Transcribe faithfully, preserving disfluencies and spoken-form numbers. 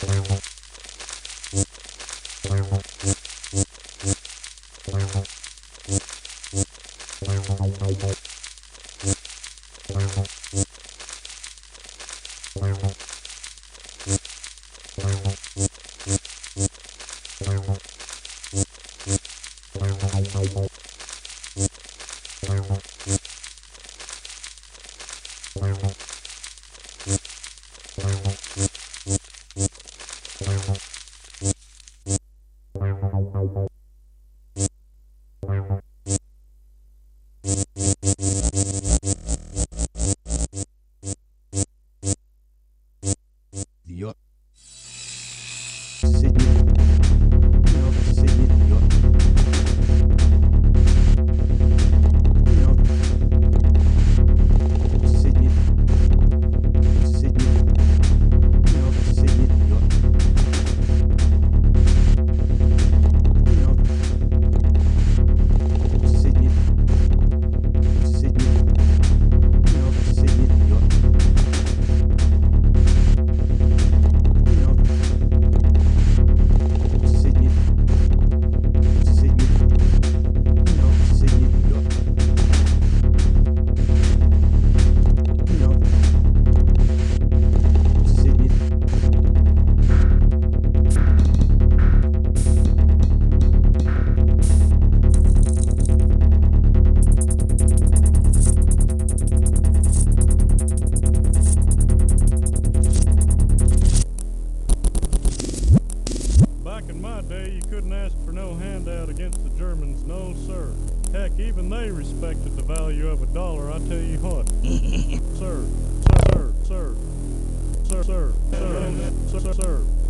York. Sydney. New York, Sydney, New York. New York. Sydney. Sydney. New York, Sydney, New York. New York. Sydney. Sydney. New York, Sydney, New York. Back in my day, you couldn't ask for no handout against the Germans, no sir. Heck, even they respected the value of a dollar, I tell you what. Sir, sir, sir, sir, sir, sir, sir, sir, sir.